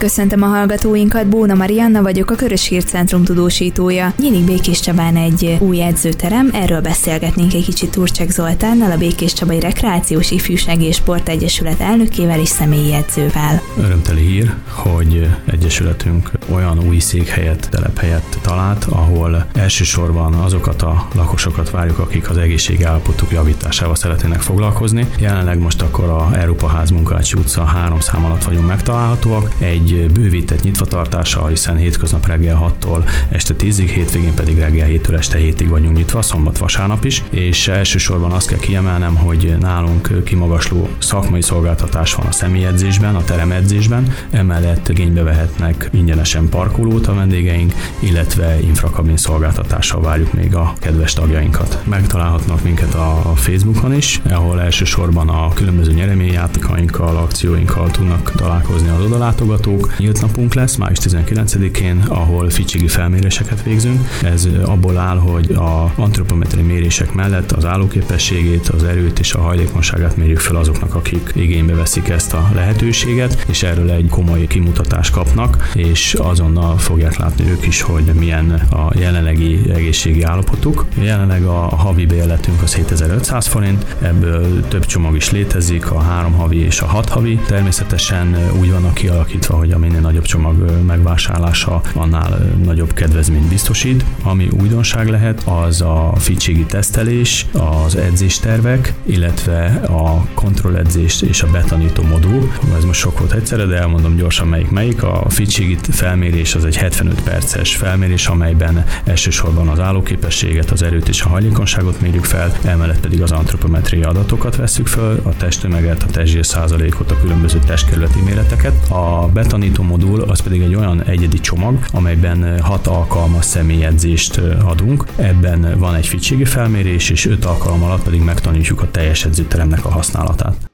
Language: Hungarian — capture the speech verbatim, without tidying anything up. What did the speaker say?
Köszöntöm a hallgatóinkat, Bóna Marianna vagyok, a Körös Hírcentrum tudósítója. Nyílik Békés Csabán egy új edzőterem, erről beszélgetnénk egy kicsit Turcsek Zoltánnal, a Békés Csabai Rekreációs Ifjúsági és Sportegyesület elnökével és személyi edzővel. Örömteli hír, hogy egyesületünk olyan új székhelyet, telephelyet talált, ahol elsősorban azokat a lakosokat várjuk, akik az egészségi állapotuk javításával szeretnének foglalkozni. Jelenleg most akkor a Európa Ház Munkácsi utca három szám alatt vagyunk megtalálhatóak. Egy bővített nyitvatartással, hiszen hétköznap reggel hattól este tízig, hétvégén pedig reggel héttől este hétig vagyunk nyitva, szombat, vasárnap is, és elsősorban azt kell kiemelnem, hogy nálunk kimagasló szakmai szolgáltatás van a személyedzésben, a teremedzésben, emellett igénybe vehetnek ingyenesen parkolót a vendégeink, illetve infrakabin szolgáltatással várjuk még a kedves tagjainkat. Megtalálhatnak minket a Facebookon is, ahol elsősorban a különböző nyereményjátékainkkal, akcióinkkal tudnak találkozni az odalátogatók. Nyílt napunk lesz május tizenkilencedikén, ahol ficsigi felméréseket végzünk. Ez abból áll, hogy a antropometriai mérések mellett az állóképességét, az erőt és a hajlékonyságát mérjük fel azoknak, akik igénybe veszik ezt a lehetőséget, és erről egy komoly kimutatást kapnak, és azonnal fogják látni ők is, hogy milyen a jelenlegi egészségi állapotuk. Jelenleg a havi bérletünk az hétezer-ötszáz forint, ebből több csomag is létezik, a három havi és a hat havi. Természetesen úgy vannak kialakítva, hogy a minél nagyobb csomag megvásárlása annál nagyobb kedvezményt biztosít. Ami újdonság lehet, az a ficsigi tesztelés, az edzéstervek, illetve a kontrolledzés és a betanító modul. Ez most sok volt egyszerre, de elmondom gyorsan melyik melyik. A ficsigi felmérés az egy hetvenöt perces felmérés, amelyben elsősorban az állóképességet, az erőt és a hajlékonyságot mérjük fel, emellett pedig az antropometriai adatokat vesszük föl, a testtömeget, a testzsír százalékot, a különböző testkerületi méreteket. A betanító modul az pedig egy olyan egyedi csomag, amelyben hat alkalmas személyedzést adunk. Ebben van egy ficsigi felmérés, és öt alkalom alatt pedig megtanítjuk a teljes edzőteremnek a használatát.